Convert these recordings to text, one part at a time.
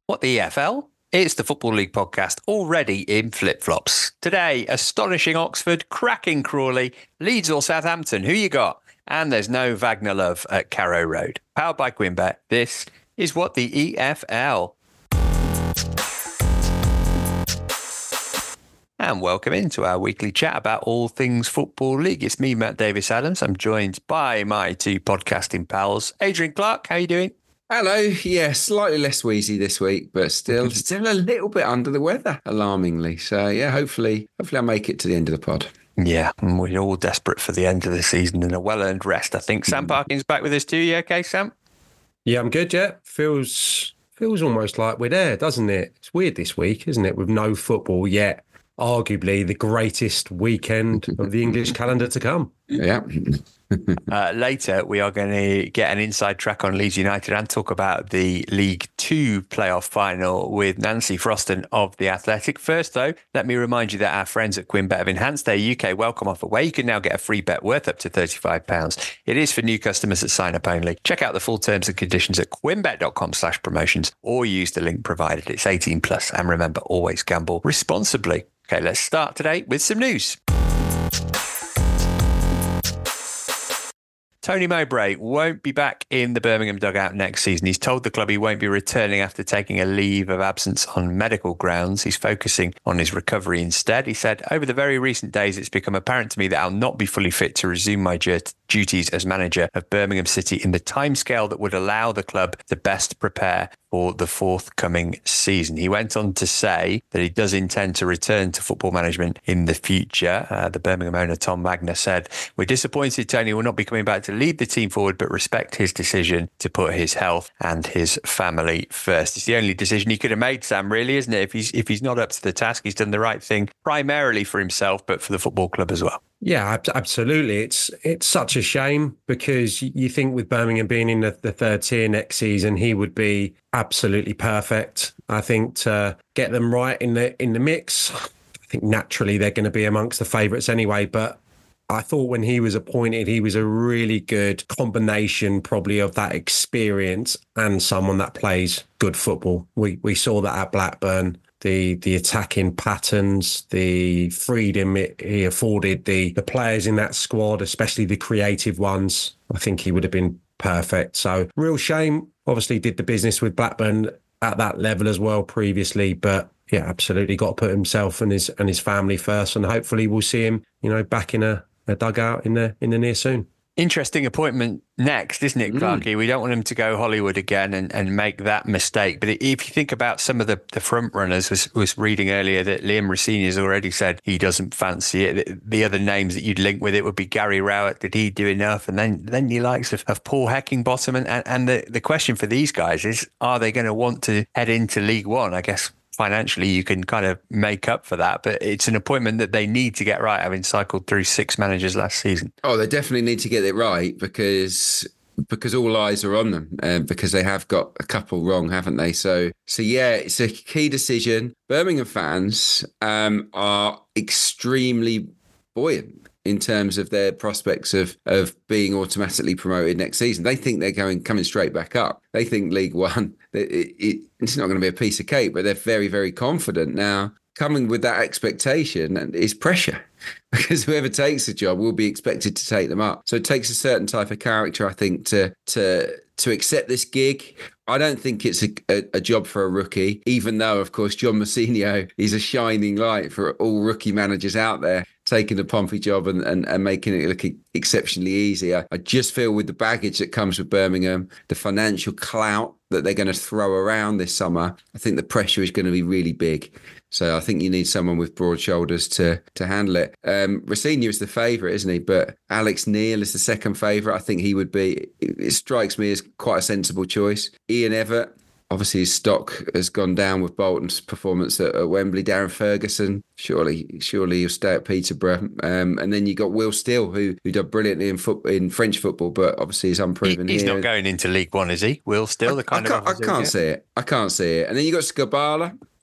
What the EFL? It's the Football League podcast already in flip-flops. Today, astonishing Oxford, cracking Crawley, Leeds or Southampton. Who you got? And there's no Wagner love at Carrow Road. Powered by Quinbet, this is What the EFL. And welcome into our weekly chat about all things Football League. It's me, Matt Davis-Adams. I'm joined by my two podcasting pals. Adrian Clark, how are you doing? Hello. Yeah, slightly less wheezy this week, but still a little bit under the weather, alarmingly. So yeah, hopefully I'll make it to the end of the pod. Yeah, and we're all desperate for the end of the season and a well-earned rest, I think. Sam Parkin's back with us too. You okay, Sam? Yeah, I'm good, yeah. Feels almost like we're there, doesn't it? It's weird this week, isn't it? With no football yet. Arguably the greatest weekend of the English calendar to come. Yeah. Later, we are going to get an inside track on Leeds United and talk about the League Two playoff final with Nancy Froston of The Athletic. First, though, let me remind you that our friends at Quinbet have enhanced their UK welcome offer where you can now get a free bet worth up to £35. It is for new customers at sign up only. Check out the full terms and conditions at quinbet.com/promotions or use the link provided. It's 18 plus. And remember, always gamble responsibly. Okay, let's start today with some news. Tony Mowbray won't be back in the Birmingham dugout next season. He's told the club he won't be returning after taking a leave of absence on medical grounds. He's focusing on his recovery instead. He said, over the very recent days, it's become apparent to me that I'll not be fully fit to resume my duties as manager of Birmingham City in the timescale that would allow the club to best prepare for the forthcoming season. He went on to say that he does intend to return to football management in the future. The Birmingham owner, Tom Wagner, said, we're disappointed Tony will not be coming back to lead the team forward, but respect his decision to put his health and his family first. It's the only decision he could have made, Sam, really, isn't it? If he's not up to the task, he's done the right thing primarily for himself, but for the football club as well. Yeah, absolutely. It's such a shame because you think with Birmingham being in the third tier next season, he would be absolutely perfect. I think to get them right in the mix, I think naturally they're going to be amongst the favourites anyway. But I thought when he was appointed, he was a really good combination probably of that experience and someone that plays good football. We saw that at Blackburn. The attacking patterns, the freedom he afforded the players in that squad, especially the creative ones. I think he would have been perfect. So real shame. Obviously did the business with Blackburn at that level as well previously, but yeah, absolutely got to put himself and his family first, and hopefully we'll see him, back in a dugout in the near soon. Interesting appointment next, isn't it, Clarky? We don't want him to go Hollywood again and make that mistake. But if you think about some of the front runners, was reading earlier that Liam Rossini has already said he doesn't fancy it. The other names that you'd link with it would be Gary Rowett. Did he do enough? And then the likes of Paul Heckingbottom. And the question for these guys is, are they going to want to head into League One? I guess financially you can kind of make up for that, but it's an appointment that they need to get right, having cycled through 6 managers last season. Oh, they definitely need to get it right because all eyes are on them, because they have got a couple wrong, haven't they? So yeah, it's a key decision. Birmingham fans are extremely buoyant in terms of their prospects of being automatically promoted next season. They think they're coming straight back up. They think League One, it's not going to be a piece of cake, but they're very, very confident. Now, coming with that expectation is pressure, because whoever takes the job will be expected to take them up. So it takes a certain type of character, I think, to accept this gig. I don't think it's a job for a rookie, even though, of course, John Mousinho is a shining light for all rookie managers out there, taking the Pompey job and making it look exceptionally easy. I just feel with the baggage that comes with Birmingham, the financial clout that they're going to throw around this summer, I think the pressure is going to be really big. So I think you need someone with broad shoulders to handle it. Rossini is the favourite, isn't he? But Alex Neil is the second favourite. I think he would be, it strikes me as quite a sensible choice. Ian Evatt, obviously his stock has gone down with Bolton's performance at Wembley. Darren Ferguson, surely he'll stay at Peterborough. And then you got Will Steele, who did brilliantly in French football, but obviously is unproven. He's not going into League One, is he? Will Steele, I can't see it. And then you got Skabala.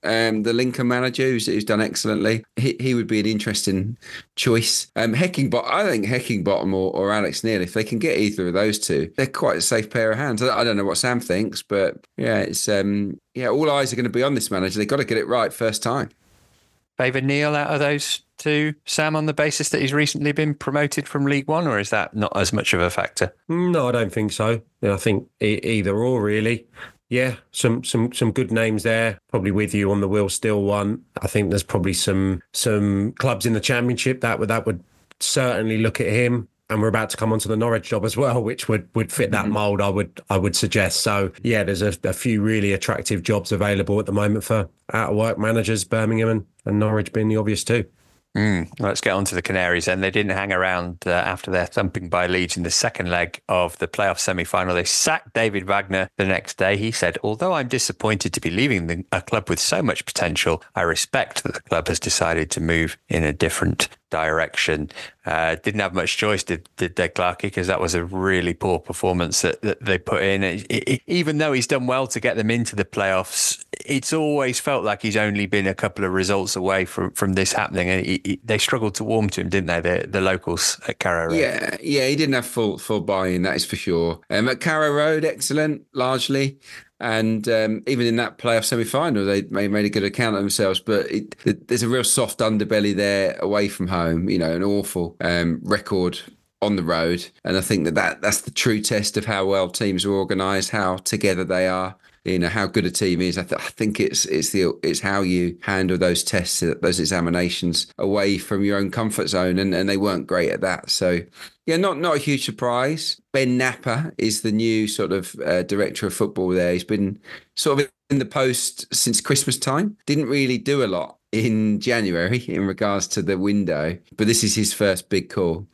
the Lincoln manager, who's done excellently. He would be an interesting choice. Heckingbottom, I think Heckingbottom or Alex Neil, if they can get either of those two, they're quite a safe pair of hands. I don't know what Sam thinks, but yeah, it's all eyes are going to be on this manager. They've got to get it right first time. Favour Neil out of those two, Sam, on the basis that he's recently been promoted from League One, or is that not as much of a factor? No, I don't think so. I think either or, really. Yeah, some good names there. Probably with you on the Will Still one. I think there's probably some clubs in the Championship that would certainly look at him. And we're about to come onto the Norwich job as well, which would fit that mould, I would suggest. So, yeah, there's a few really attractive jobs available at the moment for out-of-work managers, Birmingham and Norwich being the obvious two. Let's get on to the Canaries. And they didn't hang around after their thumping by Leeds in the second leg of the playoff semi-final. They sacked David Wagner the next day. He said, although I'm disappointed to be leaving a club with so much potential, I respect that the club has decided to move in a different direction. Didn't have much choice, did they, Clarkey? Because that was a really poor performance that they put in. Even though he's done well to get them into the playoffs, it's always felt like he's only been a couple of results away from this happening. And they struggled to warm to him, didn't they? The locals at Carrow Road. Yeah, he didn't have full buy-in, that is for sure. At Carrow Road, excellent, largely. And even in that playoff semi-final, they made a good account of themselves. But there's a real soft underbelly there away from home, an awful record on the road. And I think that's the true test of how well teams are organised, how together they are. How good a team is. I think it's how you handle those tests, those examinations away from your own comfort zone, and they weren't great at that. So, yeah, not a huge surprise. Ben Napper is the new sort of director of football there. He's been sort of in the post since Christmas time. Didn't really do a lot in January in regards to the window, but this is his first big call.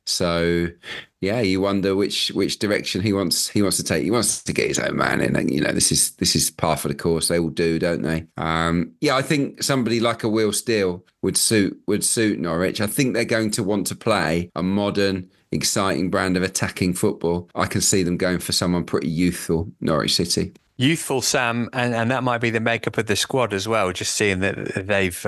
So, yeah, you wonder which direction he wants to take. He wants to get his own man in, and this is par for the course. They all do, don't they? I think somebody like a Will Steele would suit Norwich. I think they're going to want to play a modern, exciting brand of attacking football. I can see them going for someone pretty youthful, Norwich City. Youthful, Sam, and that might be the makeup of the squad as well. Just seeing that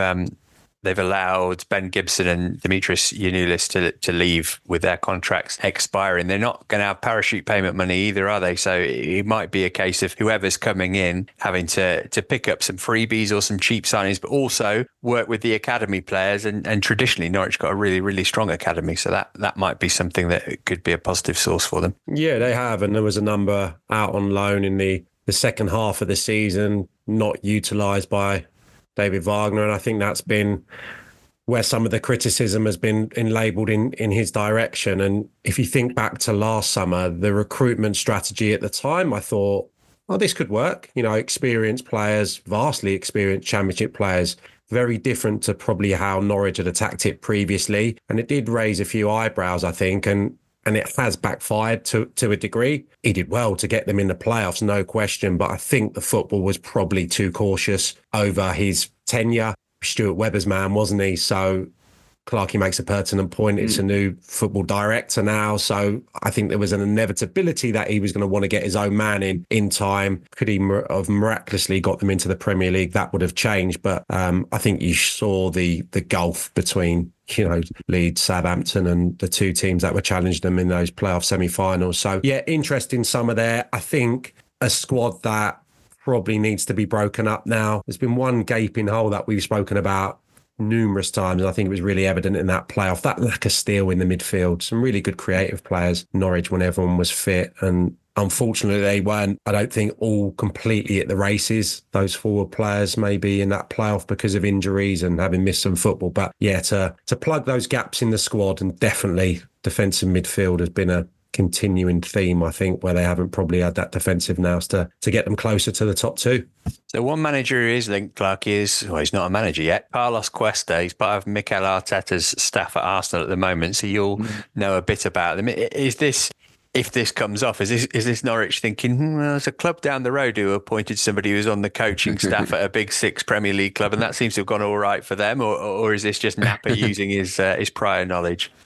they've allowed Ben Gibson and Dimitris Giannoulis to leave with their contracts expiring. They're not going to have parachute payment money either, are they? So it might be a case of whoever's coming in having to pick up some freebies or some cheap signings, but also work with the academy players. And traditionally, Norwich got a really, really strong academy. So that might be something that could be a positive source for them. Yeah, they have. And there was a number out on loan in the second half of the season, not utilised by David Wagner, and I think that's been where some of the criticism has been labelled in his direction. And if you think back to last summer, the recruitment strategy at the time, I thought, oh, this could work. Experienced players, vastly experienced Championship players, very different to probably how Norwich had attacked it previously. And it did raise a few eyebrows, I think, and it has backfired to a degree. He did well to get them in the playoffs, no question, but I think the football was probably too cautious over his tenure. Stuart Webber's man, wasn't he? So Clarkey makes a pertinent point. It's a new football director now. So I think there was an inevitability that he was going to want to get his own man in time. Could he have miraculously got them into the Premier League? That would have changed. But I think you saw the gulf between Leeds, Southampton and the two teams that were challenging them in those playoff semi-finals. So, yeah, interesting summer there. I think a squad that probably needs to be broken up now. There's been one gaping hole that we've spoken about numerous times, and I think it was really evident in that playoff. That lack of steel in the midfield. Some really good creative players. Norwich, when everyone was fit, and unfortunately, they weren't, I don't think, all completely at the races. Those forward players maybe in that playoff because of injuries and having missed some football. But yeah, to plug those gaps in the squad, and definitely defensive midfield has been a continuing theme, I think, where they haven't probably had that defensive nous to get them closer to the top two. So one manager who is linked, Clark, he's not a manager yet. Carlos Cuesta. He's part of Mikel Arteta's staff at Arsenal at the moment, so you'll know a bit about them. If this comes off, is this Norwich thinking, well, there's a club down the road who appointed somebody who's on the coaching staff at a Big Six Premier League club, and that seems to have gone all right for them, or is this just Napper using his prior knowledge?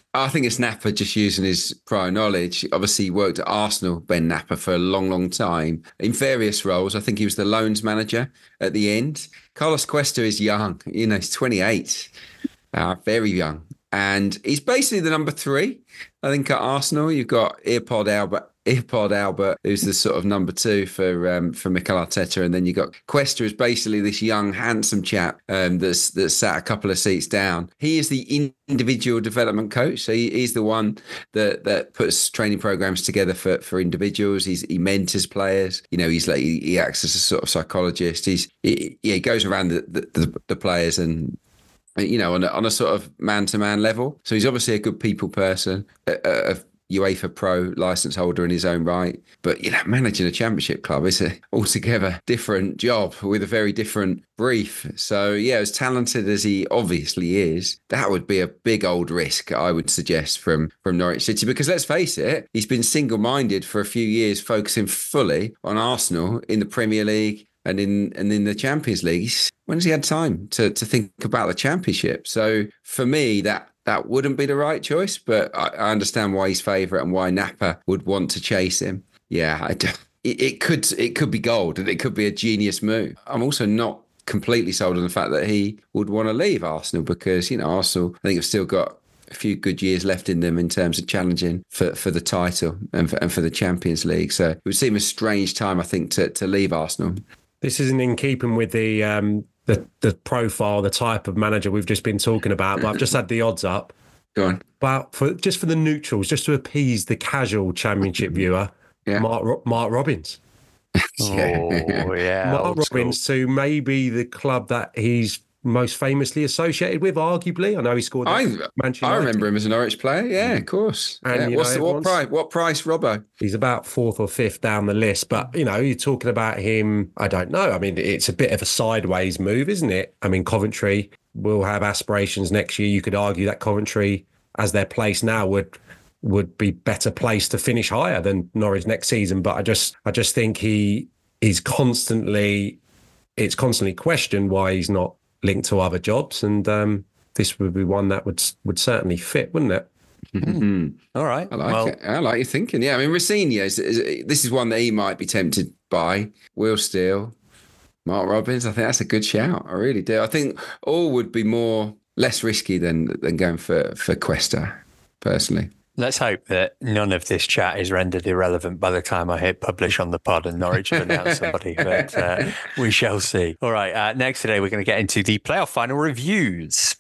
I think it's Napper just using his prior knowledge. Obviously, he worked at Arsenal, Ben Napper, for a long, long time in various roles. I think he was the loans manager at the end. Carlos Cuesta is young. He's 28, very young. And he's basically the number 3. I think at Arsenal, you've got Earpod Albert, who's the sort of number 2 for Mikel Arteta, and then you got Cuesta, is basically this young, handsome chap that's sat a couple of seats down. He is the individual development coach, so he's the one that puts training programs together for individuals. He mentors players. He acts as a sort of psychologist. He goes around the players and, on a sort of man-to-man level. So he's obviously a good people person, a UEFA Pro license holder in his own right. But, managing a championship club is an altogether different job with a very different brief. So, as talented as he obviously is, that would be a big old risk, I would suggest, from Norwich City. Because let's face it, he's been single-minded for a few years, focusing fully on Arsenal in the Premier League and in the Champions League. When has he had time to think about the Championship? So for me, that wouldn't be the right choice, but I understand why he's favourite and why Napper would want to chase him. Yeah, it could be gold, and it could be a genius move. I'm also not completely sold on the fact that he would want to leave Arsenal because, Arsenal, I think, have still got a few good years left in them in terms of challenging for the title and for the Champions League. So it would seem a strange time, I think, to leave Arsenal. This isn't in keeping with the profile, the type of manager we've just been talking about, but I've just had the odds up. Go on. But for the neutrals, just to appease the casual Championship viewer, Mark Robins. Mark Robins to maybe the club that he's most famously associated with, arguably. I know he scored Manchester United. I remember him as an Norwich player. Yeah, of course. And what price, Robbo? He's about 4th or 5th down the list. But, you're talking about him, I don't know. I mean, it's a bit of a sideways move, isn't it? I mean, Coventry will have aspirations next year. You could argue that Coventry, as their place now, would be better placed to finish higher than Norwich next season. But I just think it's constantly questioned why he's not linked to other jobs, and this would be one that would certainly fit, wouldn't it? Mm-hmm. All right. I like it. I like your thinking. Yeah, I mean, Rosenior, this is one that he might be tempted by. Will Steele, Mark Robins, I think that's a good shout. I really do. I think all would be less risky than going for Cuesta, personally. Let's hope that none of this chat is rendered irrelevant by the time I hit publish on the pod and Norwich have announced somebody, but we shall see. All right, next today we're going to get into the playoff final reviews.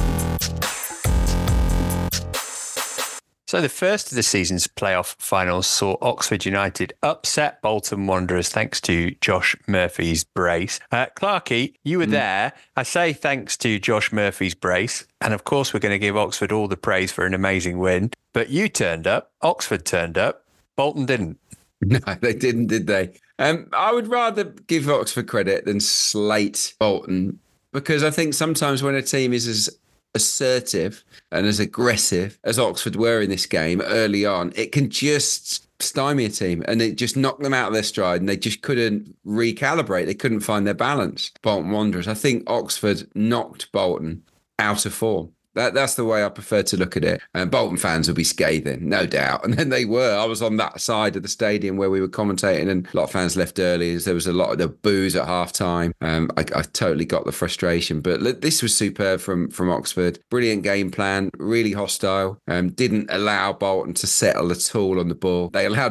So the first of the season's playoff finals saw Oxford United upset Bolton Wanderers thanks to Josh Murphy's brace. Clarkey, you were there. I say thanks to Josh Murphy's brace. And of course, we're going to give Oxford all the praise for an amazing win. But you turned up, Oxford turned up, Bolton didn't. No, they didn't, did they? I would rather give Oxford credit than slate Bolton, because I think sometimes when a team is as assertive and as aggressive as Oxford were in this game early on, it can just stymie a team and it just knocked them out of their stride and they just couldn't recalibrate. They couldn't find their balance. Bolton Wanderers. I think Oxford knocked Bolton out of form. That's the way I prefer to look at it. And Bolton fans will be scathing, no doubt. And then they were. I was on that side of the stadium where we were commentating, and a lot of fans left early. There was a lot of the boos at half time. I totally got the frustration. But this was superb from Oxford. Brilliant game plan, really hostile. Didn't allow Bolton to settle at all on the ball. They allowed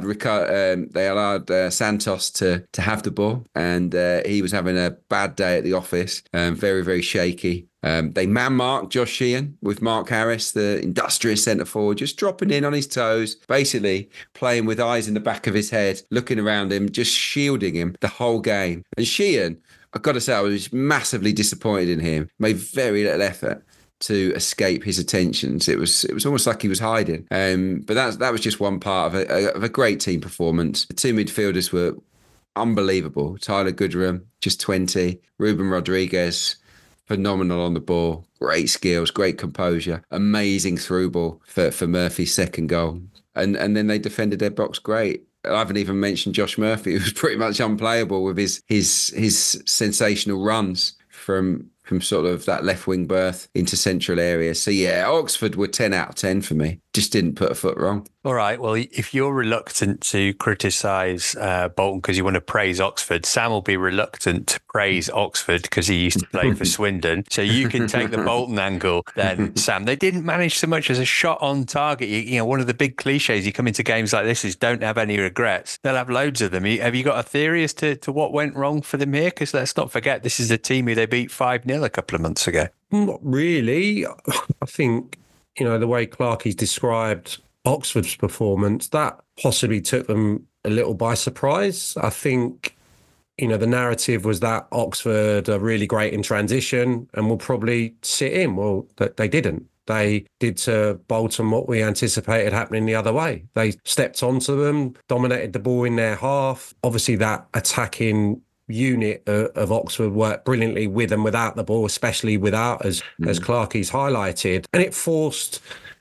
Santos to have the ball, and he was having a bad day at the office. Very, very shaky. They man-marked Josh Sheehan with Mark Harris, the industrious centre-forward, just dropping in on his toes, basically playing with eyes in the back of his head, looking around him, just shielding him the whole game. And Sheehan, I've got to say, I was massively disappointed in him. Made very little effort to escape his attentions. It was almost like he was hiding. But that was just one part of a great team performance. The two midfielders were unbelievable. Tyler Goodrum, just 20. Ruben Rodriguez, phenomenal on the ball. Great skills, great composure. Amazing through ball for Murphy's second goal. And then they defended their box great. I haven't even mentioned Josh Murphy, who was pretty much unplayable with his sensational runs from from sort of that left wing berth into central area. So yeah, Oxford were 10 out of 10 for me. Just didn't put a foot wrong. All right. Well, if you're reluctant to criticise Bolton because you want to praise Oxford, Sam will be reluctant to praise Oxford because he used to play for Swindon. So you can take the Bolton angle then, Sam. They didn't manage so much as a shot on target. You know, one of the big cliches you come into games like this is don't have any regrets. They'll have loads of them. Have you got a theory as to what went wrong for them here? Because let's not forget, this is the team who they beat 5-0 a couple of months ago. Not really. I think, the way Clarkie's described Oxford's performance, that possibly took them a little by surprise. I think, the narrative was that Oxford are really great in transition and will probably sit in. Well, they didn't. They did to Bolton what we anticipated happening the other way. They stepped onto them, dominated the ball in their half. Obviously, that attacking unit of Oxford worked brilliantly with and without the ball, especially without, as Clarkie's highlighted. And it forced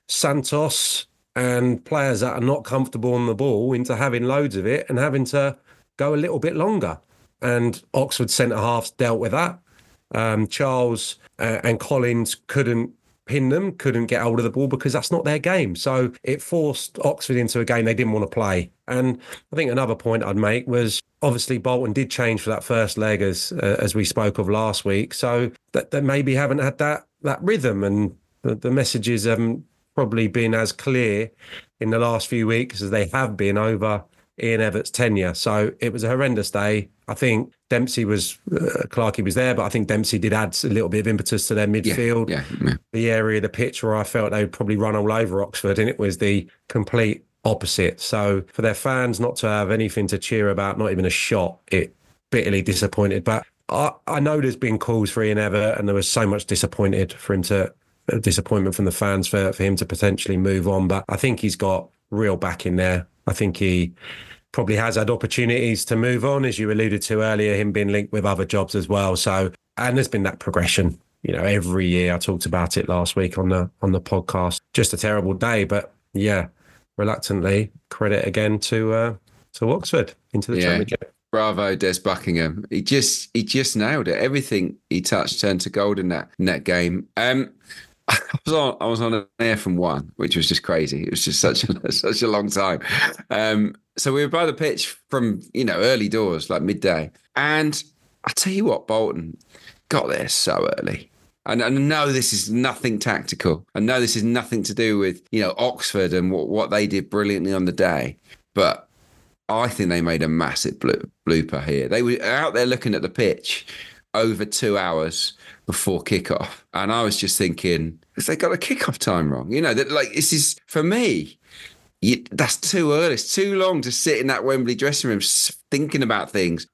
Santos and players that are not comfortable on the ball into having loads of it and having to go a little bit longer. And Oxford centre-halves dealt with that. Charles and Collins couldn't pin them, couldn't get hold of the ball because that's not their game. So it forced Oxford into a game they didn't want to play. And I think another point I'd make was obviously Bolton did change for that first leg as we spoke of last week. So that maybe haven't had that rhythm, and the messages haven't probably been as clear in the last few weeks as they have been over Ian Evatt's tenure. So it was a horrendous day. I think Dempsey Clarkie was there, but I think Dempsey did add a little bit of impetus to their midfield. Yeah. The area of the pitch where I felt they would probably run all over Oxford, and it was the complete opposite. So for their fans not to have anything to cheer about, not even a shot, it bitterly disappointed. But I know there's been calls for Ian Evatt, and there was so much disappointment from the fans for him to potentially move on. But I think he's got real back in there. I think he probably has had opportunities to move on, as you alluded to earlier, him being linked with other jobs as well. So, and there's been that progression, every year. I talked about it last week on the podcast. Just a terrible day, but yeah, reluctantly credit again to Oxford into the championship. Bravo, Des Buckingham. He just nailed it. Everything he touched turned to gold in that game. I was on air from 1, which was just crazy. It was just such a long time. So we were by the pitch from early doors, like midday. And I tell you what, Bolton got there so early. And I know this is nothing tactical. I know this is nothing to do with Oxford and what they did brilliantly on the day. But I think they made a massive blooper here. They were out there looking at the pitch over 2 hours before kickoff, and I was just thinking, if they got a kickoff time wrong, this is, for me, that's too early. It's too long to sit in that Wembley dressing room thinking about things,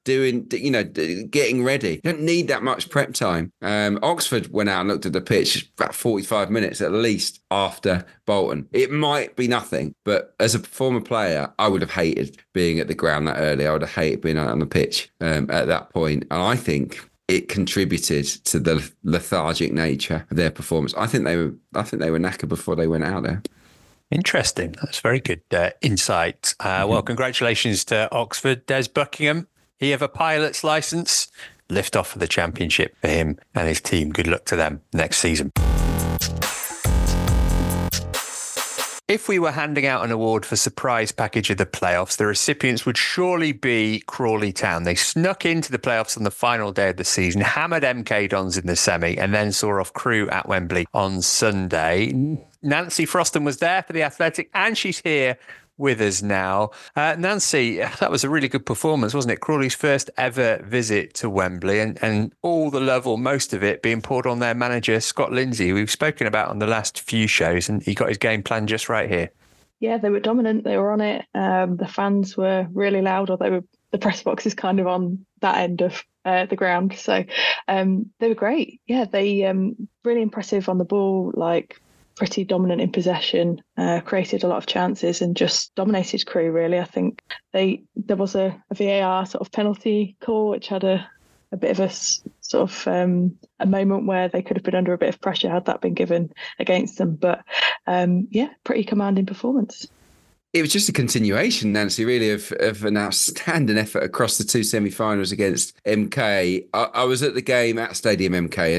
getting ready. You don't need that much prep time. Oxford went out and looked at the pitch about 45 minutes at least after Bolton. It might be nothing, but as a former player, I would have hated being at the ground that early. I would have hated being out on the pitch at that point. And I think it contributed to the lethargic nature of their performance. I think they were knackered before they went out there. Interesting. That's very good insight. Well, congratulations to Oxford. Des Buckingham, he have a pilot's licence. Lift off for the championship for him and his team. Good luck to them next season. If we were handing out an award for surprise package of the playoffs, the recipients would surely be Crawley Town. They snuck into the playoffs on the final day of the season, hammered MK Dons in the semi, and then saw off Crewe at Wembley on Sunday. Nancy Froston was there for the Athletic, and she's here with us now. Nancy, that was a really good performance, wasn't it? Crawley's first ever visit to Wembley, and all the love, or most of it, being poured on their manager, Scott Lindsay, who we've spoken about on the last few shows, and he got his game plan just right here. Yeah, they were dominant. They were on it. The fans were really loud, although the press box is kind of on that end of the ground. So they were great. Yeah, they really impressive on the ball, pretty dominant in possession, created a lot of chances and just dominated Crewe, really. I think there was a VAR sort of penalty call, which had a bit of a sort of a moment where they could have been under a bit of pressure had that been given against them. But pretty commanding performance. It was just a continuation, Nancy, really, of an outstanding effort across the two semi-finals against MK. I was at the game at Stadium MK, and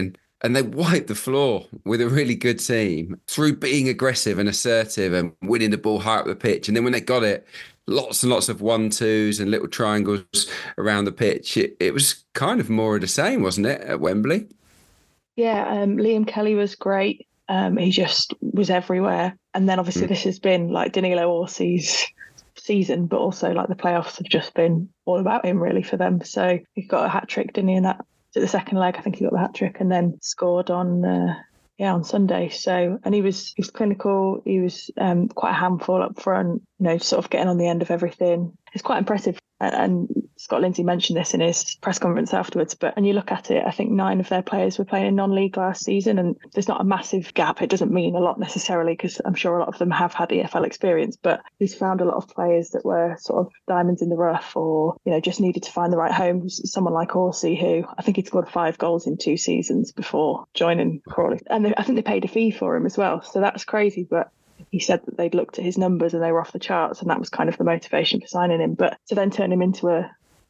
and they wiped the floor with a really good team through being aggressive and assertive and winning the ball high up the pitch. And then when they got it, lots and lots of 1-2s and little triangles around the pitch. It was kind of more of the same, wasn't it, at Wembley? Yeah, Liam Kelly was great. He just was everywhere. And then obviously this has been like Danilo Orsi's season, but also like the playoffs have just been all about him really for them. So he got a hat-trick, didn't he, in that the second leg? I think he got the hat-trick and then scored on Sunday. So, and he was clinical. He was quite a handful up front, sort of getting on the end of everything. It's quite impressive. And Scott Lindsay mentioned this in his press conference afterwards, but when you look at it, I think 9 of their players were playing in non-league last season, and there's not a massive gap. It doesn't mean a lot necessarily, because I'm sure a lot of them have had EFL experience, but he's found a lot of players that were sort of diamonds in the rough or, just needed to find the right home. Someone like Orsi, who I think he'd scored 5 goals in 2 seasons before joining Crawley. And I think they paid a fee for him as well. So that's crazy, but he said that they'd looked at his numbers and they were off the charts, and that was kind of the motivation for signing him. But to then turn him into a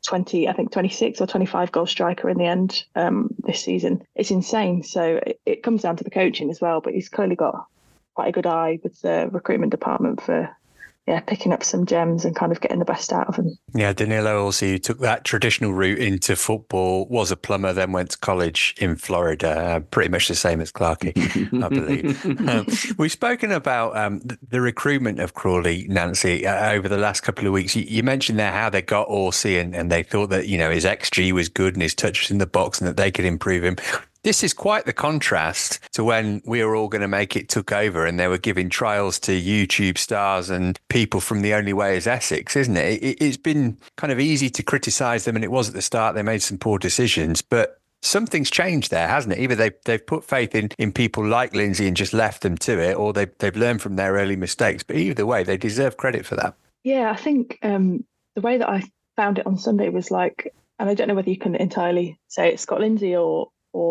26 or 25 goal striker in the end this season, it's insane. So it comes down to the coaching as well, but he's clearly got quite a good eye with the recruitment department for picking up some gems and kind of getting the best out of them. Yeah, Danilo also, who took that traditional route into football, was a plumber, then went to college in Florida, pretty much the same as Clarkey, I believe. We've spoken about the recruitment of Crawley, Nancy, over the last couple of weeks. You mentioned there how they got Orsi and they thought that, his XG was good and his touch was in the box and that they could improve him. This is quite the contrast to when We Were All Going to Make It took over and they were giving trials to YouTube stars and people from The Only Way is Essex, isn't it? It's been kind of easy to criticise them, and it was at the start. They made some poor decisions, but something's changed there, hasn't it? Either they've put faith in people like Lindsay and just left them to it, or they've learned from their early mistakes. But either way, they deserve credit for that. Yeah, I think the way that I found it on Sunday was like, and I don't know whether you can entirely say it's Scott Lindsay or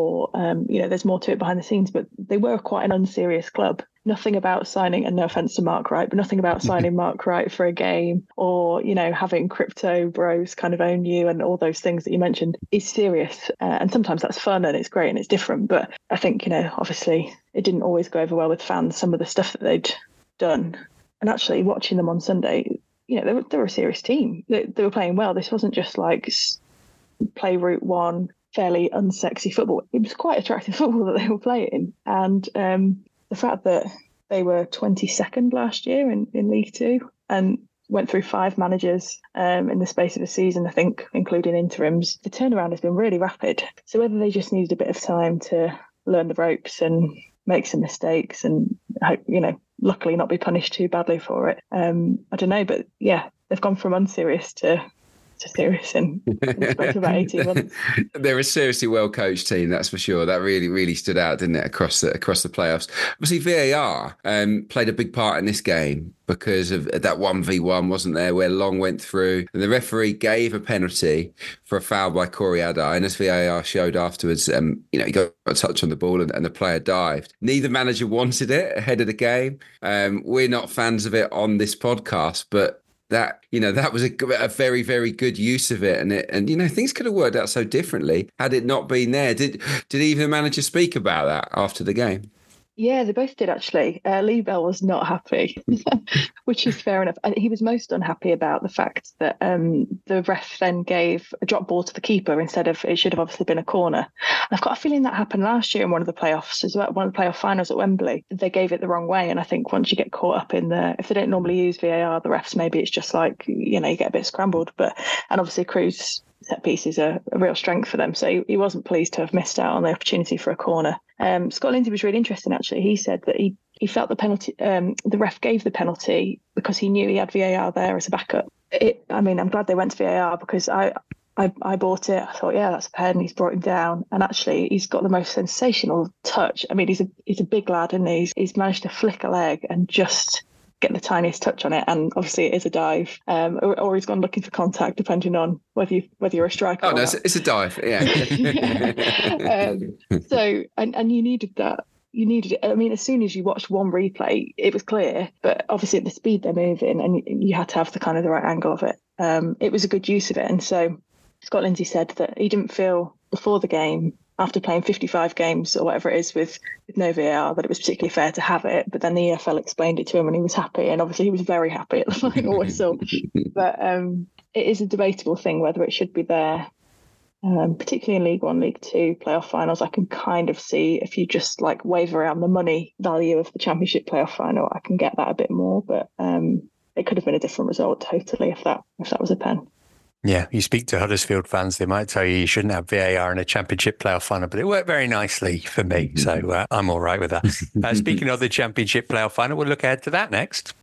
there's more to it behind the scenes, but they were quite an unserious club. Nothing about signing, and no offense to Mark Wright, but nothing about signing Mark Wright for a game or, having crypto bros kind of own you and all those things that you mentioned is serious. And sometimes that's fun and it's great and it's different. But I think, obviously it didn't always go over well with fans, some of the stuff that they'd done. And actually watching them on Sunday, they were a serious team. They were playing well. This wasn't just like play Route 1, fairly unsexy football. It was quite attractive football that they were playing. And the fact that they were 22nd last year in League Two and went through 5 managers in the space of a season, I think, including interims, the turnaround has been really rapid. So whether they just needed a bit of time to learn the ropes and make some mistakes and, luckily not be punished too badly for it, I don't know. But yeah, they've gone from unserious to serious in the space of about 18 months. They're a seriously well coached team, that's for sure. That really, really stood out, didn't it, across the playoffs? Obviously, VAR played a big part in this game because of that 1v1, wasn't there, where Long went through and the referee gave a penalty for a foul by Corey Adai. And as VAR showed afterwards, he got a touch on the ball and the player dived. Neither manager wanted it ahead of the game. We're not fans of it on this podcast, but that was a very, very good use of it, and things could have worked out so differently had it not been there. Did even the manager speak about that after the game? Yeah, they both did actually. Lee Bell was not happy, which is fair enough. And he was most unhappy about the fact that the ref then gave a drop ball to the keeper instead of, it should have obviously been a corner. And I've got a feeling that happened last year in one of the playoffs as well, one of the playoff finals at Wembley. They gave it the wrong way. And I think once you get caught up in if they don't normally use VAR, the refs, maybe it's just like, you get a bit scrambled. And obviously Crew's set pieces are a real strength for them. So he wasn't pleased to have missed out on the opportunity for a corner. Scott Lindsay was really interesting, actually. He said that he felt the penalty, the ref gave the penalty because he knew he had VAR there as a backup. I'm glad they went to VAR because I bought it. I thought, yeah, that's a pen. He's brought him down. And actually, he's got the most sensational touch. I mean, he's a big lad, and he's managed to flick a leg and just get the tiniest touch on it, and obviously it is a dive, or he's gone looking for contact, depending on whether you're a striker. Oh no, it's a dive, yeah. So and you needed that. You needed it. I mean, as soon as you watched one replay, it was clear. But obviously, at the speed they're moving, and you had to have the right angle of it. It was a good use of it, and so Scott Lindsay said that he didn't feel before the game after playing 55 games or whatever it is with no VAR, that it was particularly fair to have it. But then the EFL explained it to him and he was happy. And obviously he was very happy at the final whistle. But it is a debatable thing whether it should be there, particularly in League One, League Two playoff finals. I can kind of see if you just like wave around the money value of the Championship playoff final, I can get that a bit more. But it could have been a different result totally if that was a pen. Yeah, you speak to Huddersfield fans, they might tell you shouldn't have VAR in a Championship playoff final, but it worked very nicely for me, so I'm all right with that. Speaking of the Championship playoff final, we'll look ahead to that next.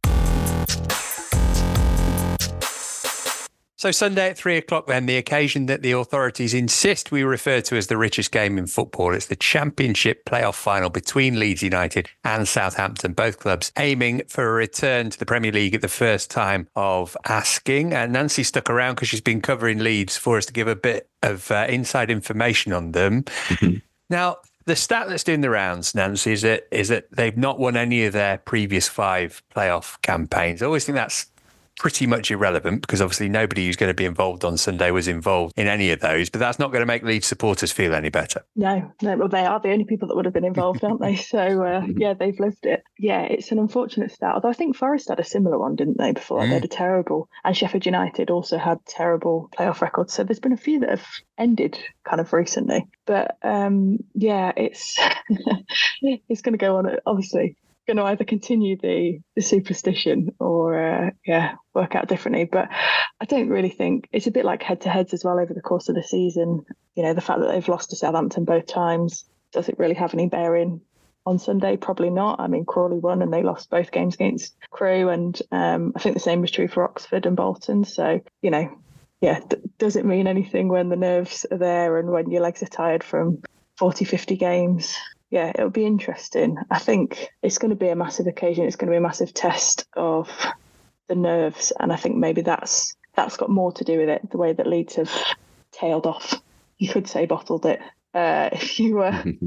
So Sunday at 3:00 then, the occasion that the authorities insist we refer to as the richest game in football. It's the Championship playoff final between Leeds United and Southampton, both clubs aiming for a return to the Premier League at the first time of asking. And Nancy stuck around because she's been covering Leeds for us to give a bit of inside information on them. Now, the stat that's doing the rounds, Nancy, is that they've not won any of their previous 5 playoff campaigns. I always think that's pretty much irrelevant because obviously nobody who's going to be involved on Sunday was involved in any of those, but that's not going to make Leeds supporters feel any better. No, well, they are the only people that would have been involved, aren't they? So, yeah, they've lived it. Yeah, it's an unfortunate stat, although I think Forest had a similar one, didn't they, before? They had a terrible, and Sheffield United also had terrible playoff records. So there's been a few that have ended kind of recently. But, yeah, it's it's going to go on, obviously. Going to either continue the superstition or work out differently, but I don't really think it's a bit like head-to-heads as well over the course of the season. You know, the fact that they've lost to Southampton both times, does it really have any bearing on Sunday? Probably not. I mean, Crawley won and they lost both games against Crewe, and I think the same was true for Oxford and Bolton. So, you know, yeah, does it mean anything when the nerves are there and when your legs are tired from 40, 50 games? Yeah, it'll be interesting. I think it's going to be a massive occasion. It's going to be a massive test of the nerves. And I think maybe that's got more to do with it, the way that Leeds have tailed off. You could say bottled it if you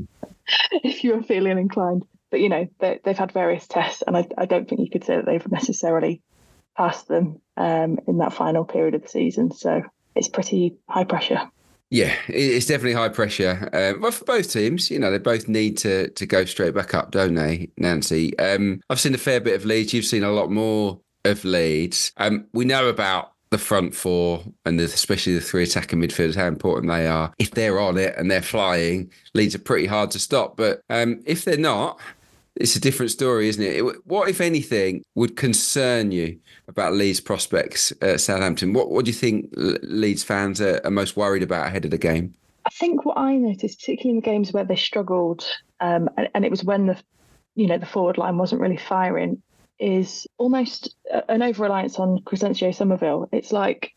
were feeling inclined. But, you know, they've had various tests, and I don't think you could say that they've necessarily passed them in that final period of the season. So it's pretty high pressure. Yeah, it's definitely high pressure. Well, for both teams, you know, they both need to go straight back up, don't they, Nancy? I've seen a fair bit of Leeds. You've seen a lot more of Leeds. We know about the front four and especially the 3 attacking midfielders, how important they are. If they're on it and they're flying, Leeds are pretty hard to stop. But if they're not, it's a different story, isn't it? What, if anything, would concern you about Leeds' prospects at Southampton? What do you think Leeds fans are most worried about ahead of the game? I think what I noticed, particularly in the games where they struggled, and it was when the forward line wasn't really firing, is almost an over-reliance on Crescencio Somerville. It's like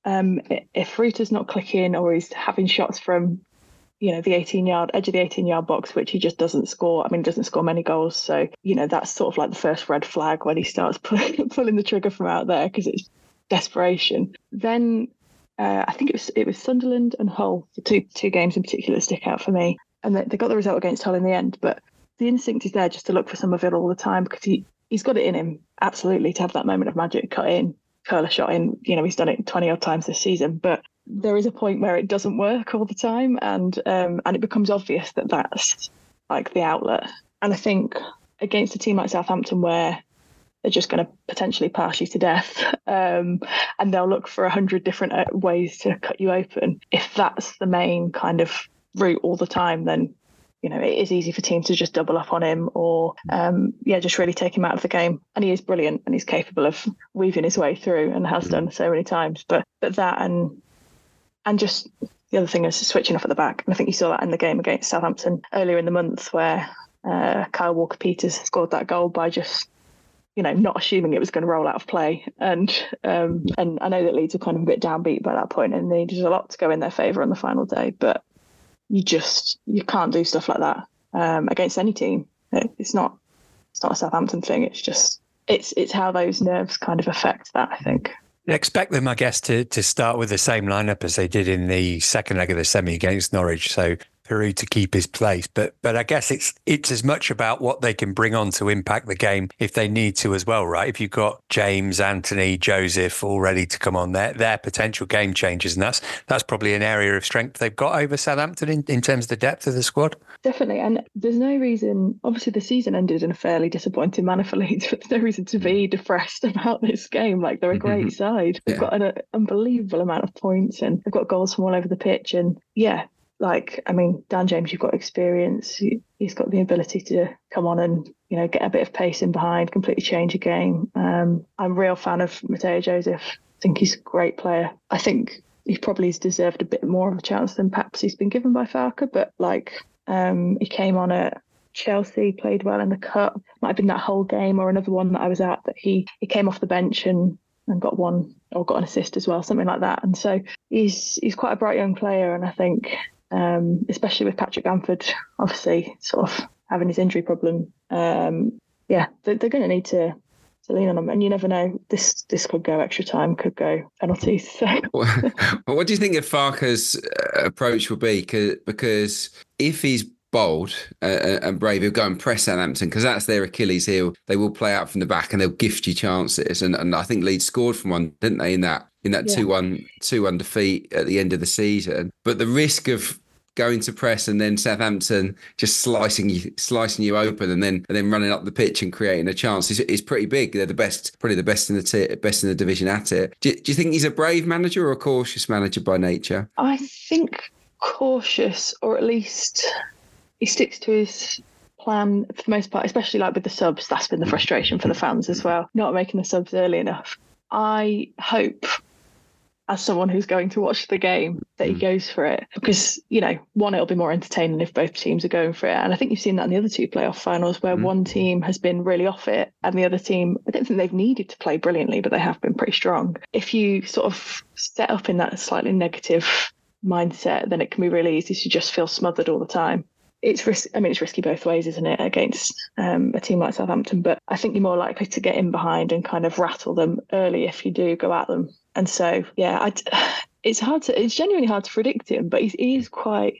if Ruta's not clicking or he's having shots from the edge of the 18-yard box, which he just doesn't score. I mean, he doesn't score many goals. So, that's sort of like the first red flag when he starts pulling the trigger from out there because it's desperation. Then I think it was Sunderland and Hull, the two games in particular that stick out for me. And they got the result against Hull in the end. But the instinct is there just to look for Somerville all the time because he's got it in him, absolutely, to have that moment of magic, cut in, curl a shot in. He's done it 20 odd times this season. But there is a point where it doesn't work all the time, and it becomes obvious that that's like the outlet. And I think against a team like Southampton, where they're just going to potentially pass you to death, and they'll look for 100 different ways to cut you open. If that's the main kind of route all the time, then it is easy for teams to just double up on him or just really take him out of the game. And he is brilliant and he's capable of weaving his way through and has done so many times. But that and just the other thing is switching off at the back. And I think you saw that in the game against Southampton earlier in the month where Kyle Walker-Peters scored that goal by just, not assuming it was going to roll out of play. And I know that Leeds were kind of a bit downbeat by that point and needed a lot to go in their favour on the final day. But you can't do stuff like that against any team. It's not a Southampton thing. It's just, it's how those nerves kind of affect that, I think. Expect them, I guess, to start with the same lineup as they did in the second leg of the semi against Norwich. So Peru to keep his place. But I guess it's as much about what they can bring on to impact the game if they need to as well, right? If you've got James, Anthony, Joseph all ready to come on, they're potential game changers, and that's probably an area of strength they've got over Southampton in terms of the depth of the squad. Definitely, and there's no reason. Obviously, the season ended in a fairly disappointing manner for Leeds, but there's no reason to be depressed about this game. Like, they're a great side. They've got an unbelievable amount of points, and they've got goals from all over the pitch. And yeah, like, I mean, Dan James, you've got experience. He's got the ability to come on and, you know, get a bit of pace in behind, completely change a game. I'm a real fan of Mateo Joseph. I think he's a great player. I think he probably has deserved a bit more of a chance than perhaps he's been given by Farke, but like, he came on at Chelsea, played well in the cup. Might have been that whole game or another one that I was at that he came off the bench and got one or got an assist as well, something like that. And so he's quite a bright young player, and I think especially with Patrick Bamford obviously sort of having his injury problem, they're going to need to lean on him, and you never know. This could go extra time, could go penalties. So, well, what do you think of Farke's approach will be? Because if he's bold and brave, he'll go and press Southampton, because that's their Achilles heel. They will play out from the back and they'll gift you chances. And I think Leeds scored from one, didn't they? In that 2-1 defeat at the end of the season. But the risk of going to press and then Southampton just slicing you open and then running up the pitch and creating a chance is pretty big. They're probably the best in the division at it. Do you think he's a brave manager or a cautious manager by nature? I think cautious, or at least he sticks to his plan for the most part, especially like with the subs. That's been the frustration for the fans as well, not making the subs early enough. I hope, as someone who's going to watch the game, that he goes for it, because, you know, one, it'll be more entertaining if both teams are going for it. And I think you've seen that in the other two playoff finals where one team has been really off it and the other team, I don't think they've needed to play brilliantly, but they have been pretty strong. If you sort of set up in that slightly negative mindset, then it can be really easy to just feel smothered all the time. It's risky both ways, isn't it, against a team like Southampton? But I think you're more likely to get in behind and kind of rattle them early if you do go at them. And so, yeah, it's genuinely hard to predict him, but he's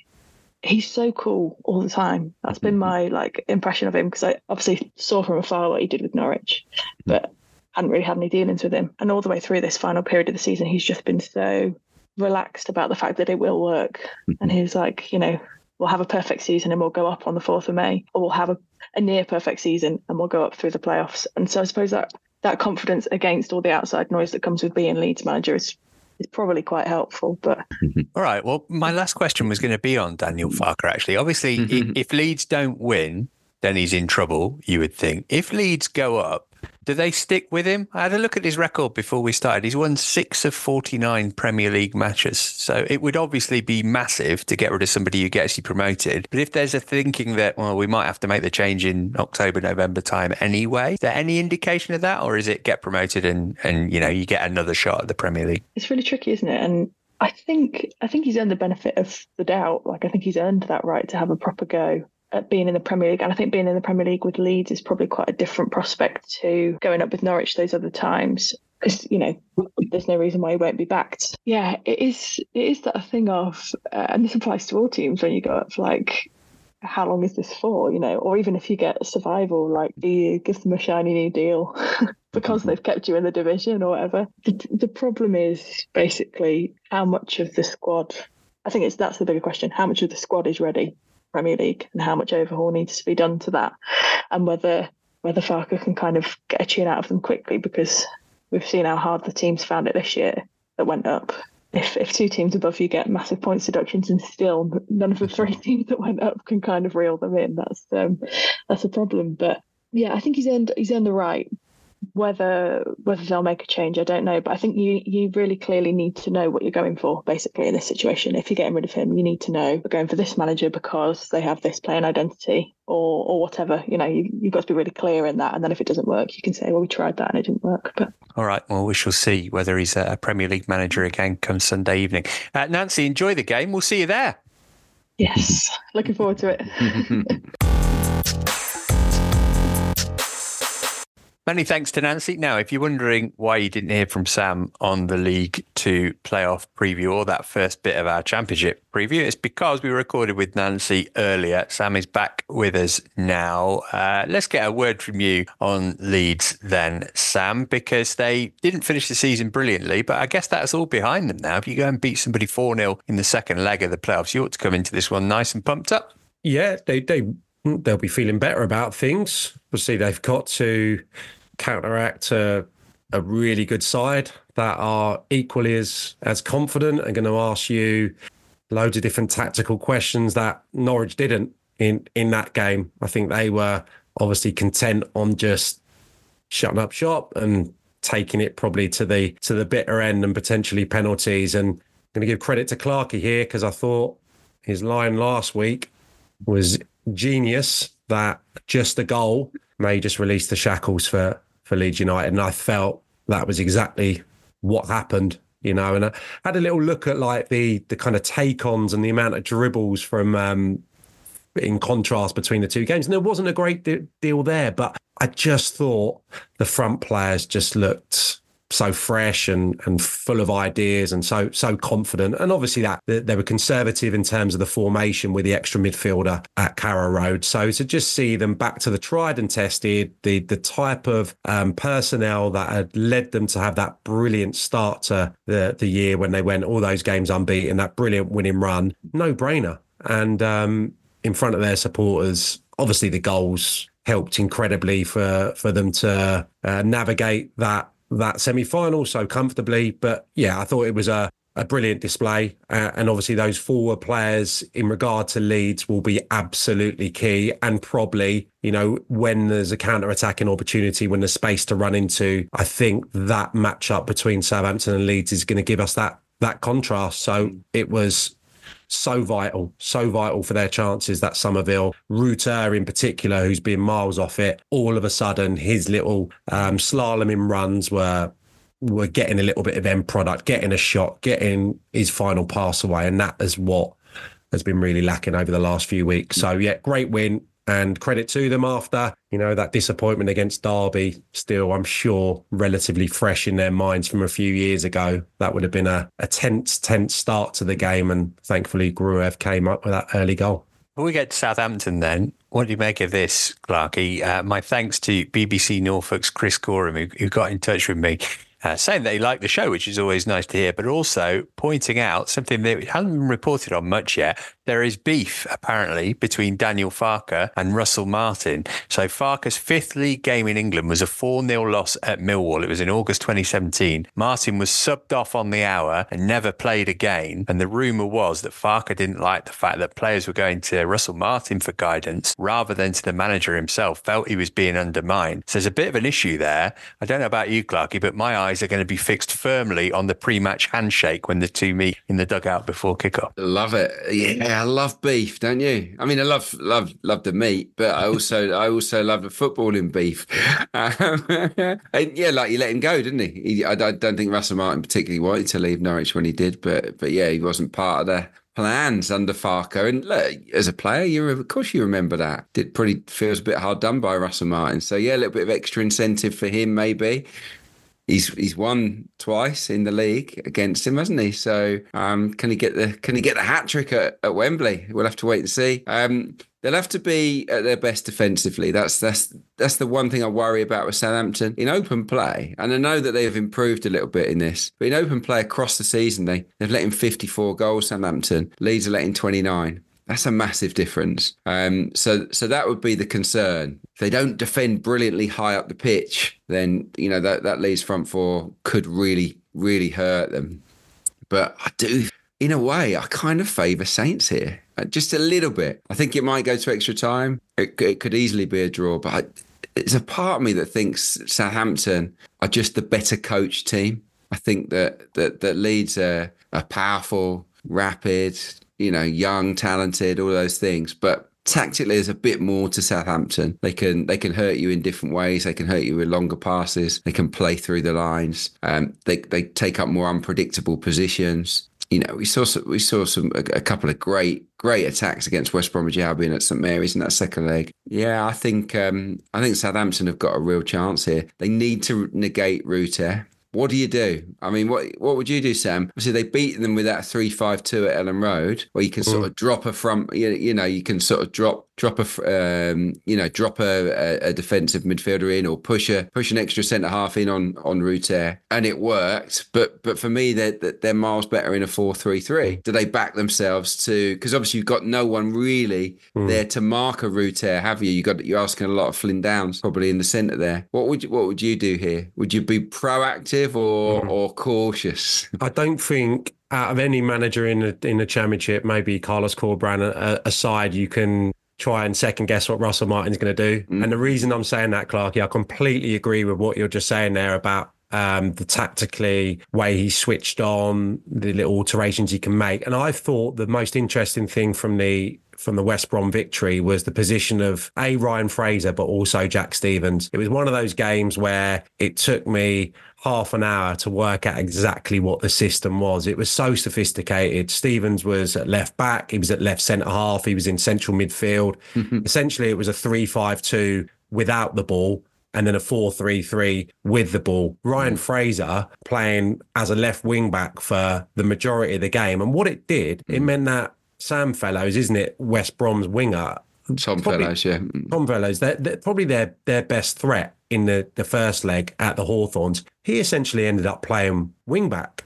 so cool all the time. That's been my impression of him, because I obviously saw from afar what he did with Norwich, but hadn't really had any dealings with him. And all the way through this final period of the season, he's just been so relaxed about the fact that it will work. And he's like, you know, we'll have a perfect season and we'll go up on the 4th of May, or we'll have a near perfect season and we'll go up through the playoffs. And so I suppose that confidence against all the outside noise that comes with being Leeds manager is probably quite helpful. But all right, well, my last question was going to be on Daniel Farke, actually. Obviously, if Leeds don't win, then he's in trouble, you would think. If Leeds go up, do they stick with him? I had a look at his record before we started. He's won 6 of 49 Premier League matches. So it would obviously be massive to get rid of somebody who gets you promoted. But if there's a thinking that, well, we might have to make the change in October, November time anyway, is there any indication of that? Or is it get promoted and you know, you get another shot at the Premier League? It's really tricky, isn't it? And I think he's earned the benefit of the doubt. I think he's earned that right to have a proper go at being in the Premier League. And I think being in the Premier League with Leeds is probably quite a different prospect to going up with Norwich those other times, because, you know, there's no reason why he won't be backed. Yeah, it is that thing of, and this applies to all teams when you go up, how long is this for, you know? Or even if you get survival, do you give them a shiny new deal because they've kept you in the division or whatever? The problem is basically how much of the squad, I think that's the bigger question, how much of the squad is ready Premier League and how much overhaul needs to be done to that, and whether Farke can kind of get a tune out of them quickly, because we've seen how hard the teams found it this year that went up. If two teams above you get massive points deductions and still none of the 3 teams that went up can kind of reel them in, that's a problem. But yeah, I think he's earned the right. Whether they'll make a change, I don't know. But I think you really clearly need to know what you're going for, basically, in this situation. If you're getting rid of him, you need to know we're going for this manager because they have this playing identity or whatever. You know, you've got to be really clear in that. And then if it doesn't work, you can say, well, we tried that and it didn't work. But all right, well, we shall see whether he's a Premier League manager again come Sunday evening. Nancy, enjoy the game. We'll see you there. Yes, looking forward to it. Many thanks to Nancy. Now, if you're wondering why you didn't hear from Sam on the League Two playoff preview or that first bit of our championship preview, it's because we recorded with Nancy earlier. Sam is back with us now. Let's get a word from you on Leeds then, Sam, because they didn't finish the season brilliantly, but I guess that's all behind them now. If you go and beat somebody 4-0 in the second leg of the playoffs, you ought to come into this one nice and pumped up. Yeah, they'll be feeling better about things. Obviously, they've got to counteract a really good side that are equally as confident and going to ask you loads of different tactical questions that Norwich didn't in that game. I think they were obviously content on just shutting up shop and taking it probably to the bitter end and potentially penalties. And I'm going to give credit to Clarkey here because I thought his line last week was genius, that just a goal may just release the shackles for Leeds United. And I felt that was exactly what happened, and I had a little look at like the kind of take-ons and the amount of dribbles from in contrast between the two games. And there wasn't a great deal there, but I just thought the front players just looked so fresh and full of ideas and so confident. And obviously that they were conservative in terms of the formation with the extra midfielder at Carrow Road. So to just see them back to the tried and tested, the type of personnel that had led them to have that brilliant start to the year when they went all those games unbeaten, that brilliant winning run, no brainer. And in front of their supporters, obviously the goals helped incredibly for them to navigate that semi-final so comfortably. But yeah, I thought it was a brilliant display. And obviously those forward players in regard to Leeds will be absolutely key. And probably, when there's a counter-attacking opportunity, when there's space to run into, I think that matchup between Southampton and Leeds is going to give us that contrast. So it was so vital for their chances that Somerville, Ruter in particular, who's been miles off it, all of a sudden his little slaloming runs were getting a little bit of end product, getting a shot, getting his final pass away. And that is what has been really lacking over the last few weeks. So yeah, great win. And credit to them after, that disappointment against Derby, still, I'm sure, relatively fresh in their minds from a few years ago. That would have been a tense start to the game. And thankfully, Gruev came up with that early goal. Before we get to Southampton then, what do you make of this, Clarkey? My thanks to BBC Norfolk's Chris Gorham, who got in touch with me, saying that he liked the show, which is always nice to hear, but also pointing out something that hasn't been reported on much yet. There is beef, apparently, between Daniel Farke and Russell Martin. So Farke's fifth league game in England was a 4-0 loss at Millwall. It was in August 2017. Martin was subbed off on the hour and never played again. And the rumour was that Farke didn't like the fact that players were going to Russell Martin for guidance rather than to the manager himself, felt he was being undermined. So there's a bit of an issue there. I don't know about you, Clarkey, but my eyes are going to be fixed firmly on the pre-match handshake when the two meet in the dugout before kickoff. Love it. Yeah, I love beef, don't you? I mean, I love the meat, but I also love the footballing beef. And yeah, like, you let him go, didn't he? I don't think Russell Martin particularly wanted to leave Norwich when he did, but yeah, he wasn't part of the plans under Farke. And look, as a player, of course you remember that. Feels a bit hard done by Russell Martin. So yeah, a little bit of extra incentive for him maybe. He's won twice in the league against him, hasn't he? So can he get the hat trick at Wembley? We'll have to wait and see. They'll have to be at their best defensively. That's the one thing I worry about with Southampton in open play. And I know that they have improved a little bit in this, but in open play across the season, they've let in 54 goals. Southampton, Leeds are letting 29. That's a massive difference. So that would be the concern. If they don't defend brilliantly high up the pitch, then that Leeds front four could really, really hurt them. But I do, in a way, I kind of favour Saints here, just a little bit. I think it might go to extra time. It could easily be a draw, but there's a part of me that thinks Southampton are just the better coached team. I think that Leeds are powerful, rapid, young, talented, all those things. But tactically, there's a bit more to Southampton. They can hurt you in different ways. They can hurt you with longer passes. They can play through the lines. They take up more unpredictable positions. we saw a couple of great attacks against West Bromwich Albion at St Mary's in that second leg. Yeah, I think Southampton have got a real chance here. They need to negate Rutter. What do you do? I mean, what would you do, Sam? Obviously, they beat them with that 3-5-2 at Ellen Road, where you can sort of drop a front. You can sort of drop a defensive midfielder in, or push an extra centre half in on Rutter, and it worked. But for me, they're miles better in a 4-3-3. Do they back themselves to? Because obviously you've got no one really there to mark a Rutter, have you? You're asking a lot of Flynn Downs probably in the centre there. What would you do here? Would you be proactive or cautious? I don't think out of any manager in the Championship, maybe Carlos Corberán aside, you can try and second guess what Russell Martin's going to do. And the reason I'm saying that, Clarky, I completely agree with what you're just saying there about the tactically way he switched on, the little alterations he can make. And I thought the most interesting thing from the West Brom victory was the position of Ryan Fraser, but also Jack Stephens. It was one of those games where it took me half an hour to work out exactly what the system was. It was so sophisticated. Stephens was at left back. He was at left centre half. He was in central midfield. Essentially, it was a 3-5-2 without the ball, and then a 4-3-3 with the ball. Ryan Fraser playing as a left wing back for the majority of the game. And what it did, it meant that Sam Fellows, isn't it, West Brom's winger? Tom Fellows, yeah. Tom Fellows, they're probably their best threat in the first leg at the Hawthorns. He essentially ended up playing wing back.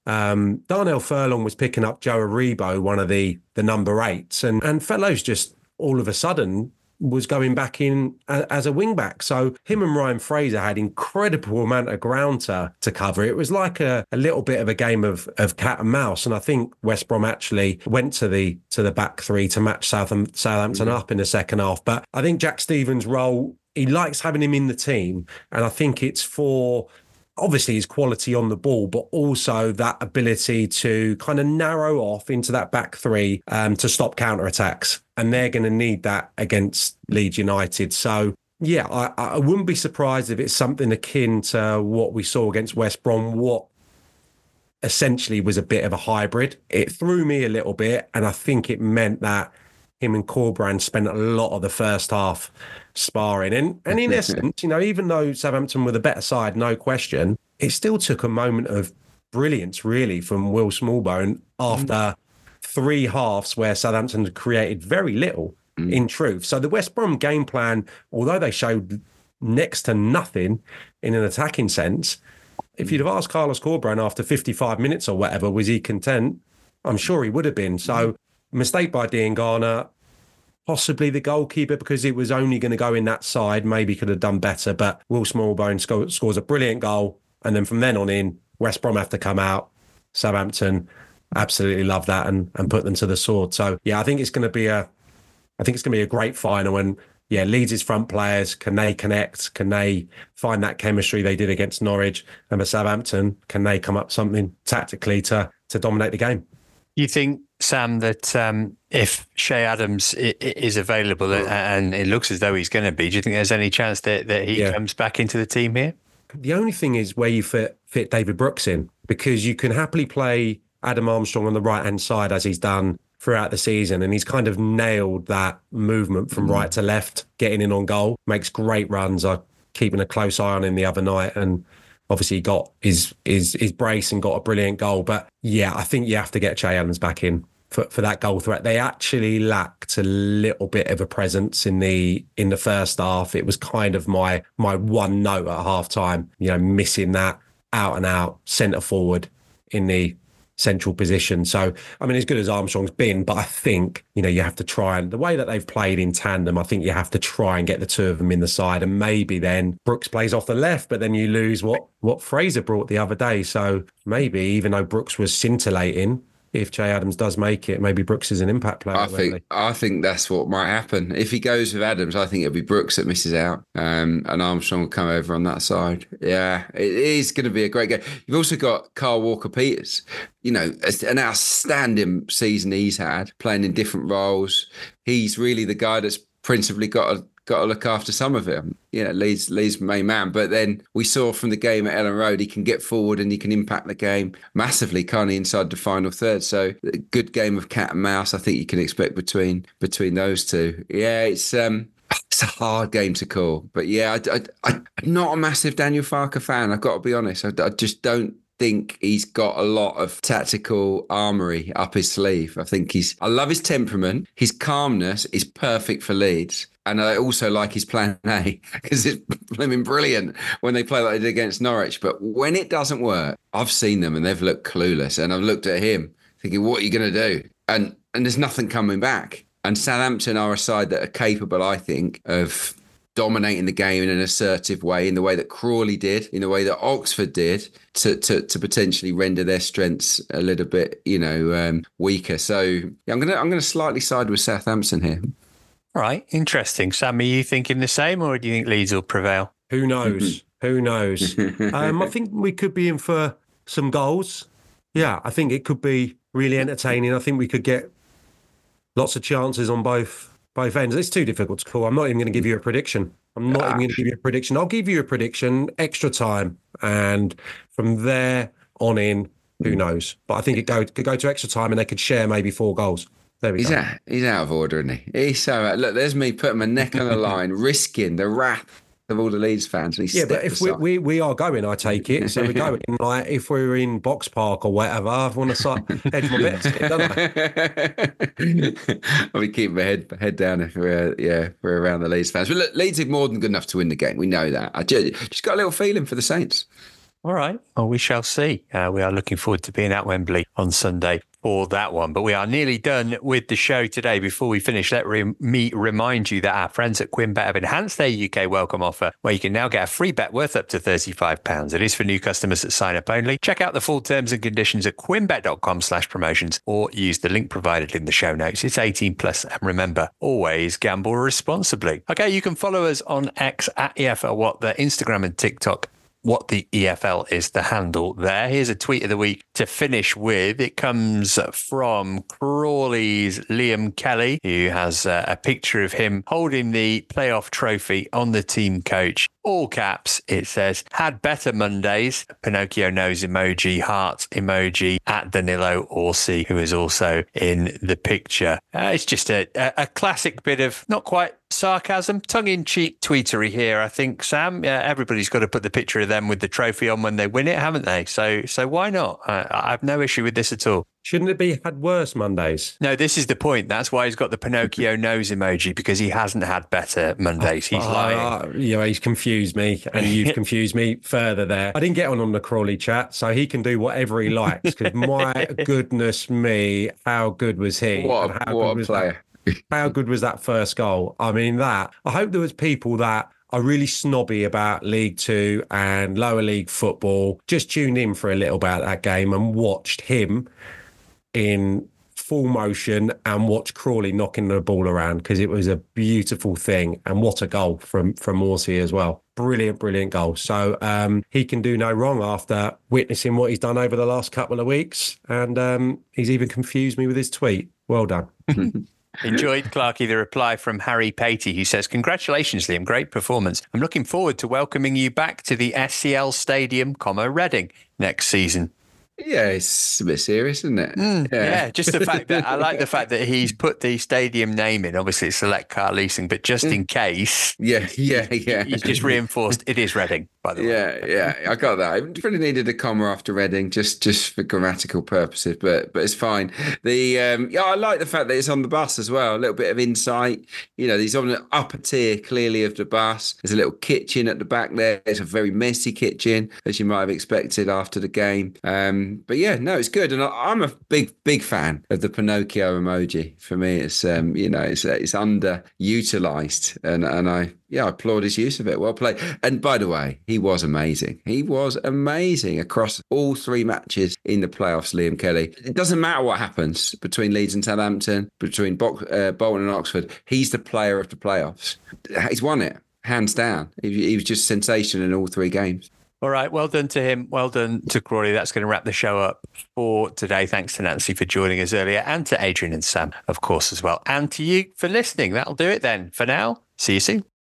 Darnell Furlong was picking up Joe Aribo, one of the number 8s, and Fellows just all of a sudden was going back in as a wing back. So him and Ryan Fraser had incredible amount of ground to cover. It was like a little bit of a game of cat and mouse. And I think West Brom actually went to the back three to match Southampton up in the second half. But I think Jack Stephens' role, he likes having him in the team. And I think it's for obviously his quality on the ball, but also that ability to kind of narrow off into that back three to stop counter-attacks. And they're going to need that against Leeds United. So, yeah, I wouldn't be surprised if it's something akin to what we saw against West Brom, what essentially was a bit of a hybrid. It threw me a little bit, and I think it meant that him and Corberán spent a lot of the first half sparring. And in essence, even though Southampton were the better side, no question, it still took a moment of brilliance, really, from Will Smallbone after 3 halves where Southampton had created very little, in truth. So the West Brom game plan, although they showed next to nothing in an attacking sense, if you'd have asked Carlos Corberán after 55 minutes or whatever, was he content? I'm sure he would have been. So mistake by Dean Garner, possibly the goalkeeper, because it was only going to go in that side, maybe could have done better. But Will Smallbone scores a brilliant goal. And then from then on in, West Brom have to come out. Southampton absolutely love that and put them to the sword. So, yeah, I think it's going to be a great final. And, yeah, Leeds' front players, can they connect? Can they find that chemistry they did against Norwich? And for Southampton, can they come up something tactically to dominate the game? You think, Sam, that if Che Adams is available and it looks as though he's going to be, do you think there's any chance that he comes back into the team here? The only thing is where you fit David Brooks in, because you can happily play Adam Armstrong on the right-hand side as he's done throughout the season, and he's kind of nailed that movement from right to left, getting in on goal, makes great runs. I'm keeping a close eye on him the other night, and obviously he got his brace and got a brilliant goal. But yeah, I think you have to get Che Adams back in for that goal threat. They actually lacked a little bit of a presence in the first half. It was kind of my one note at half time, missing that out and out centre forward in the central position. So, I mean, as good as Armstrong's been, but I think, you have to try, and the way that they've played in tandem, I think you have to try and get the two of them in the side, and maybe then Brooks plays off the left, but then you lose what Fraser brought the other day. So maybe, even though Brooks was scintillating, if Che Adams does make it, maybe Brooks is an impact player. I think that's what might happen. If he goes with Adams, I think it'll be Brooks that misses out, and Armstrong will come over on that side. Yeah, it is going to be a great game. You've also got Carl Walker-Peters, an outstanding season he's had, playing in different roles. He's really the guy that's principally got got to look after some of it. Leeds main man. But then we saw from the game at Ellen Road, he can get forward and he can impact the game massively, can't he, inside the final third. So a good game of cat and mouse, I think you can expect between those two. Yeah, it's a hard game to call. But yeah, I'm not a massive Daniel Farke fan. I've got to be honest. I just don't think he's got a lot of tactical armory up his sleeve. I love his temperament. His calmness is perfect for Leeds. And I also like his plan A because it's brilliant when they play like they did against Norwich. But when it doesn't work, I've seen them and they've looked clueless. And I've looked at him thinking, what are you going to do? And there's nothing coming back. And Southampton are a side that are capable, I think, of dominating the game in an assertive way, in the way that Crawley did, in the way that Oxford did, to potentially render their strengths a little bit, weaker. So yeah, I'm gonna slightly side with Southampton here. All right, interesting. Sam, are you thinking the same, or do you think Leeds will prevail? Who knows? Who knows? I think we could be in for some goals. Yeah, I think it could be really entertaining. I think we could get lots of chances on both ends. It's too difficult to call. I'm not even going to give you a prediction. I'll give you a prediction, extra time. And from there on in, who knows? But I think it could go to extra time and they could share maybe 4 goals. There we go. He's out of order, isn't he? He's so... Look, there's me putting my neck on the line, risking the wrath of all the Leeds fans. And but if we are going, I take it. So we're going, like, if we're in Box Park or whatever, I want to hedge my bets, don't I? I'll be keeping my head down if we're around the Leeds fans. But look, Leeds are more than good enough to win the game. We know that. I just got a little feeling for the Saints. All right. Well, we shall see. We are looking forward to being at Wembley on Sunday for that one. But we are nearly done with the show today. Before we finish, let me remind you that our friends at QuimBet have enhanced their UK welcome offer, where you can now get a free bet worth up to £35. It is for new customers that sign up only. Check out the full terms and conditions at quimbet.com/promotions or use the link provided in the show notes. It's 18 plus, and remember, always gamble responsibly. Okay, you can follow us on X at EFL What, the Instagram and TikTok. What the EFL is the handle there. Here's a tweet of the week to finish with. It comes from Crawley's Liam Kelly, who has a picture of him holding the playoff trophy on the team coach. All caps, it says, had better Mondays. Pinocchio nose emoji, heart emoji at Danilo Orsi, who is also in the picture. It's just a classic bit of not quite sarcasm, tongue-in-cheek tweetery here, I think, Sam. Everybody's got to put the picture of them with the trophy on when they win it, haven't they? So why not? I have no issue with this at all. Shouldn't it be had worse Mondays? No, this is the point. That's why he's got the Pinocchio nose emoji, because he hasn't had better Mondays. He's lying. He's confused me, and you've confused me further there. I didn't get on the Crawley chat, so he can do whatever he likes, because my goodness me, how good was he? What a player. How good was that first goal? I mean, I hope there was people that are really snobby about League Two and lower league football just tuned in for a little bit of that game and watched him in full motion and watch Crawley knocking the ball around, because it was a beautiful thing. And what a goal from Orsi as well. Brilliant goal. So he can do no wrong after witnessing what he's done over the last couple of weeks. And he's even confused me with his tweet. Well done. Enjoyed, Clarkey, the reply from Harry Patey, who says, congratulations, Liam, great performance. I'm looking forward to welcoming you back to the SCL Stadium, Reading next season. Yeah, it's a bit serious, isn't it? Yeah, just the fact that I like the fact that he's put the stadium name in. Obviously, it's Select Car Leasing, but just in case, yeah, he's just reinforced it is Reading. By the way, yeah, I got that. I really needed a comma after Reading, just for grammatical purposes, but it's fine. I like the fact that it's on the bus as well. A little bit of insight. He's on the upper tier clearly of the bus. There's a little kitchen at the back there. It's a very messy kitchen, as you might have expected after the game. But yeah, no, it's good, and I'm a big fan of the Pinocchio emoji. For me, it's it's underutilized, and I applaud his use of it. Well played. And by the way, he was amazing. He was amazing across all 3 matches in the playoffs, Liam Kelly. It doesn't matter what happens between Leeds and Southampton, between Bolton and Oxford. He's the player of the playoffs. He's won it, hands down. He was just sensational in all 3 games. All right, well done to him. Well done to Crawley. That's going to wrap the show up for today. Thanks to Nancy for joining us earlier, and to Adrian and Sam, of course, as well. And to you for listening. That'll do it then. For now, see you soon.